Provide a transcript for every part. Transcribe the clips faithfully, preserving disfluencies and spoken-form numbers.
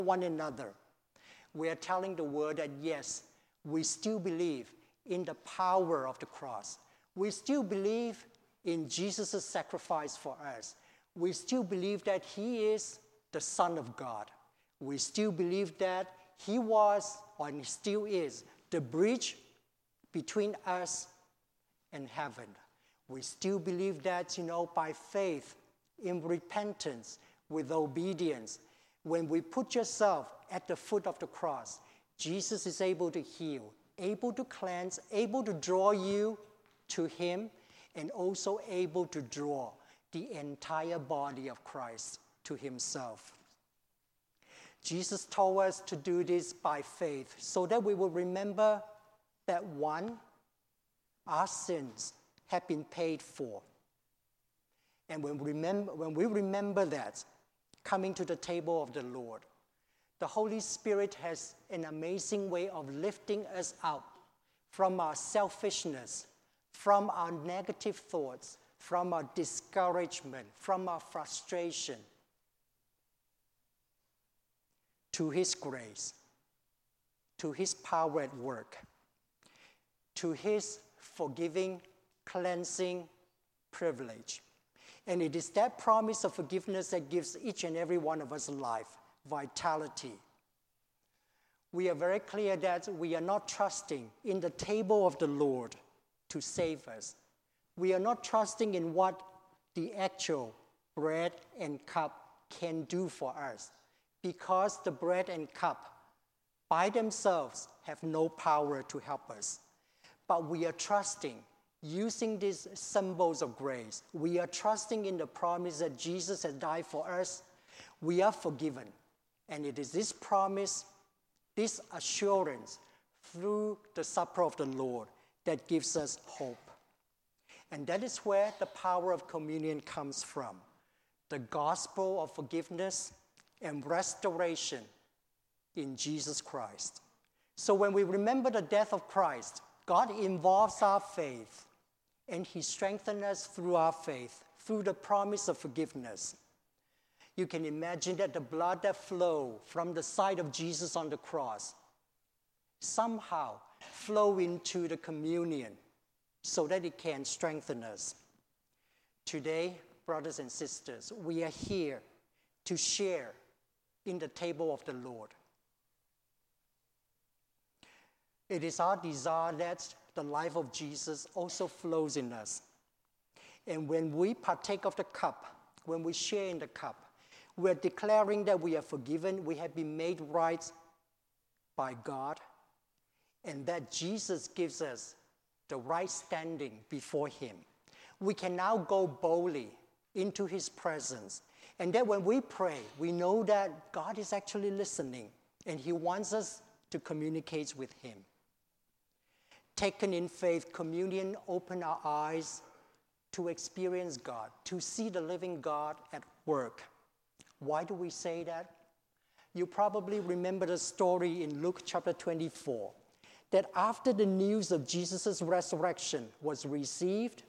one another. We are telling the world that yes, we still believe in the power of the cross. We still believe in Jesus' sacrifice for us. We still believe that he is the Son of God. We still believe that he was, or he still is, the bridge between us and heaven. We still believe that, you know, by faith, in repentance, with obedience, when we put yourself at the foot of the cross, Jesus is able to heal, able to cleanse, able to draw you to him, and also able to draw the entire body of Christ to himself. Jesus told us to do this by faith so that we will remember that one, our sins have been paid for. And when we remember, when we remember that, coming to the table of the Lord, the Holy Spirit has an amazing way of lifting us up from our selfishness, from our negative thoughts, from our discouragement, from our frustration, to his grace, to his power at work, to his forgiving, cleansing privilege. And it is that promise of forgiveness that gives each and every one of us life, vitality. We are very clear that we are not trusting in the table of the Lord to save us. We are not trusting in what the actual bread and cup can do for us, because the bread and cup by themselves have no power to help us. But we are trusting, using these symbols of grace, we are trusting in the promise that Jesus has died for us. We are forgiven. And it is this promise, this assurance through the supper of the Lord that gives us hope. And that is where the power of communion comes from. The gospel of forgiveness and restoration in Jesus Christ. So when we remember the death of Christ, God involves our faith, and he strengthens us through our faith, through the promise of forgiveness. You can imagine that the blood that flowed from the side of Jesus on the cross somehow flow into the communion so that it can strengthen us. Today, brothers and sisters, we are here to share in the table of the Lord. It is our desire that the life of Jesus also flows in us. And when we partake of the cup, when we share in the cup, we are declaring that we are forgiven, we have been made right by God, and that Jesus gives us the right standing before him. We can now go boldly into his presence, and that when we pray, we know that God is actually listening, and he wants us to communicate with him. Taken in faith, communion opens our eyes to experience God, to see the living God at work. Why do we say that? You probably remember the story in Luke chapter twenty-four, that after the news of Jesus' resurrection was received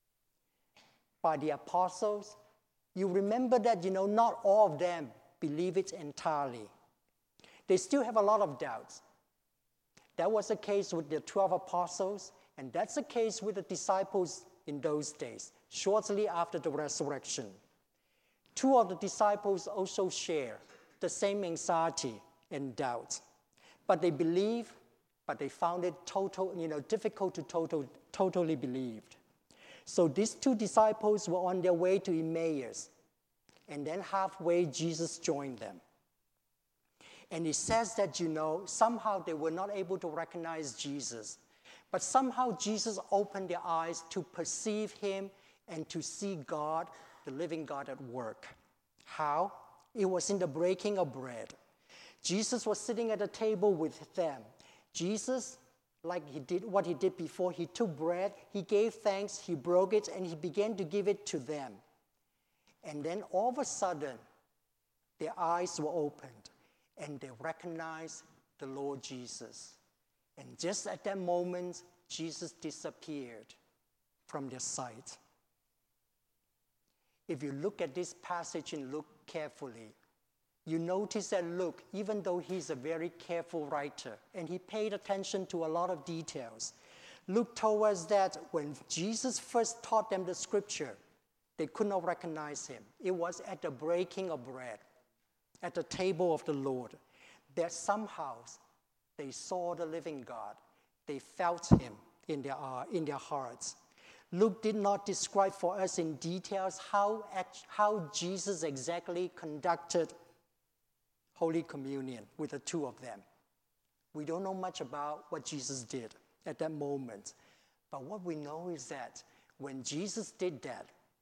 by the apostles, you remember that, you know, not all of them believe it entirely. They still have a lot of doubts. That was the case with the twelve apostles, and that's the case with the disciples in those days, shortly after the resurrection. Two of the disciples also share the same anxiety and doubt. But they believe, but they found it total, you know, difficult to total, totally believe. So these two disciples were on their way to Emmaus, and then halfway Jesus joined them. And it says that, you know, somehow they were not able to recognize Jesus, but somehow Jesus opened their eyes to perceive him and to see God, the living God, at work. How? It was in the breaking of bread. Jesus was sitting at a table with them. Jesus, like he did what he did before, he took bread, he gave thanks, he broke it, and he began to give it to them. And then all of a sudden, their eyes were opened, and they recognized the Lord Jesus. And just at that moment, Jesus disappeared from their sight. If you look at this passage and look carefully, You notice that Luke, even though he's a very careful writer, and he paid attention to a lot of details, Luke told us that when Jesus first taught them the scripture, they could not recognize him. It was at the breaking of bread, at the table of the Lord, that somehow they saw the living God. They felt him in their, uh, in their hearts. Luke did not describe for us in details how, how Jesus exactly conducted Holy Communion with the two of them. We don't know much about what Jesus did at that moment. But what we know is that when Jesus did that,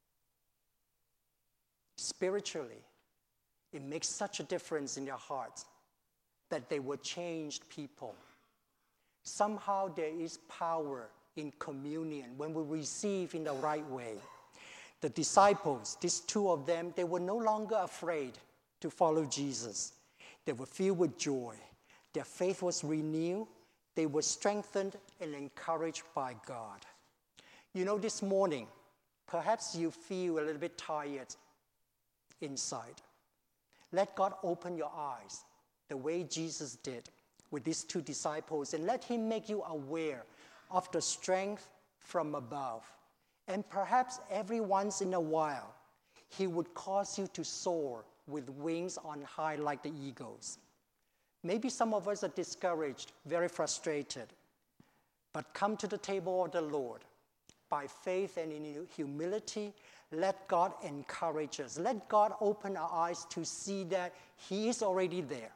spiritually, it makes such a difference in their hearts that they were changed people. Somehow there is power in communion when we receive in the right way. The disciples, these two of them, they were no longer afraid to follow Jesus. They were filled with joy. Their faith was renewed. They were strengthened and encouraged by God. You know, this morning, perhaps you feel a little bit tired inside. Let God open your eyes the way Jesus did with these two disciples, and let him make you aware of the strength from above. And perhaps every once in a while, he would cause you to soar with wings on high like the eagles. Maybe some of us are discouraged, very frustrated, but come to the table of the Lord. By faith and in humility, let God encourage us. Let God open our eyes to see that he is already there,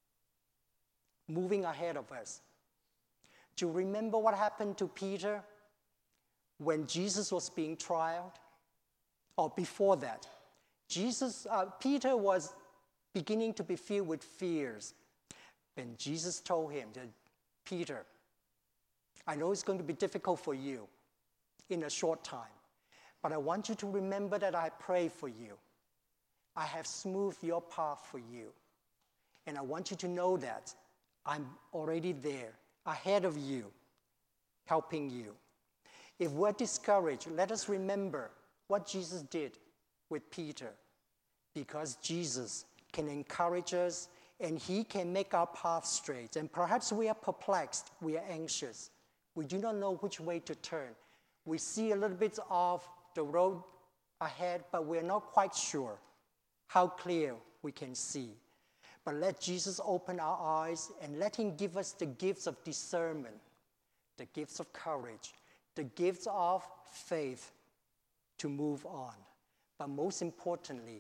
moving ahead of us. Do you remember what happened to Peter when Jesus was being trialed? Or before that, Jesus, uh, Peter was beginning to be filled with fears. And Jesus told him that, Peter, I know it's going to be difficult for you in a short time, but I want you to remember that I pray for you. I have smoothed your path for you. And I want you to know that I'm already there, ahead of you, helping you. If we're discouraged, let us remember what Jesus did with Peter, because Jesus can encourage us and he can make our path straight. And perhaps we are perplexed, we are anxious. We do not know which way to turn. We see a little bit of the road ahead, but we're not quite sure how clear we can see. But let Jesus open our eyes and let him give us the gifts of discernment, the gifts of courage, the gifts of faith to move on. But most importantly,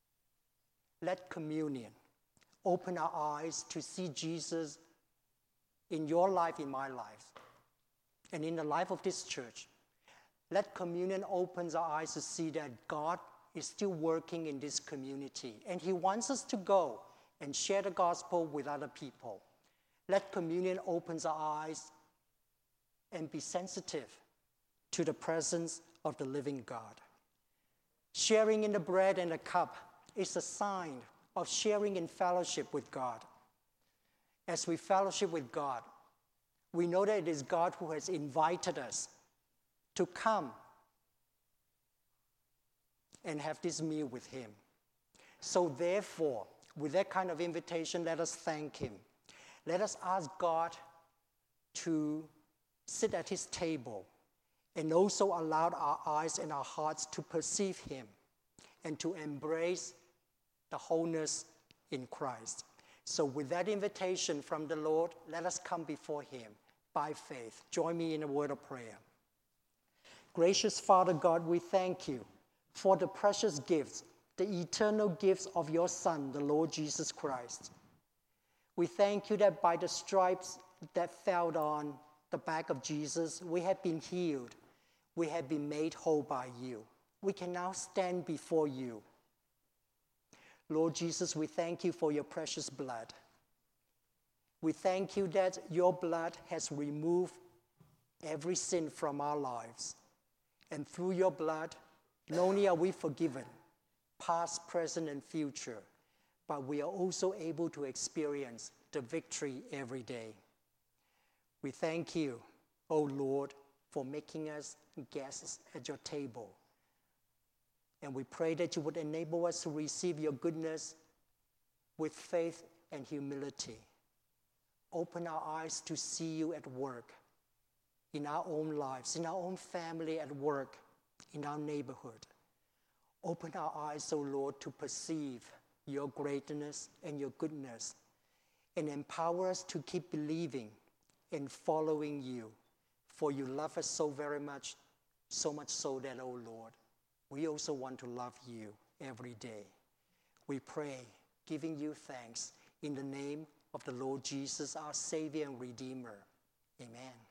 let communion open our eyes to see Jesus in your life, in my life, and in the life of this church. Let communion open our eyes to see that God is still working in this community, and he wants us to go and share the gospel with other people. Let communion open our eyes and be sensitive to the presence of the living God. Sharing in the bread and the cup is a sign of sharing in fellowship with God. As we fellowship with God, we know that it is God who has invited us to come and have this meal with him. So therefore, with that kind of invitation, let us thank him. Let us ask God to sit at his table and also allow our eyes and our hearts to perceive him and to embrace the wholeness in Christ. So with that invitation from the Lord, let us come before him by faith. Join me in a word of prayer. Gracious Father God, we thank you for the precious gifts, the eternal gifts of your Son, the Lord Jesus Christ. We thank you that by the stripes that fell on the back of Jesus, we have been healed. We have been made whole by you. We can now stand before you. Lord Jesus, we thank you for your precious blood. We thank you that your blood has removed every sin from our lives. And through your blood, not only are we forgiven, past, present, and future, but we are also able to experience the victory every day. We thank you, O Lord, for making us guests at your table. And we pray that you would enable us to receive your goodness with faith and humility. Open our eyes to see you at work in our own lives, in our own family, at work, in our neighborhood. Open our eyes, O Lord, to perceive your greatness and your goodness, and empower us to keep believing and following you. For you love us so very much, so much so that, O Lord, we also want to love you every day. We pray, giving you thanks in the name of the Lord Jesus, our Savior and Redeemer. Amen.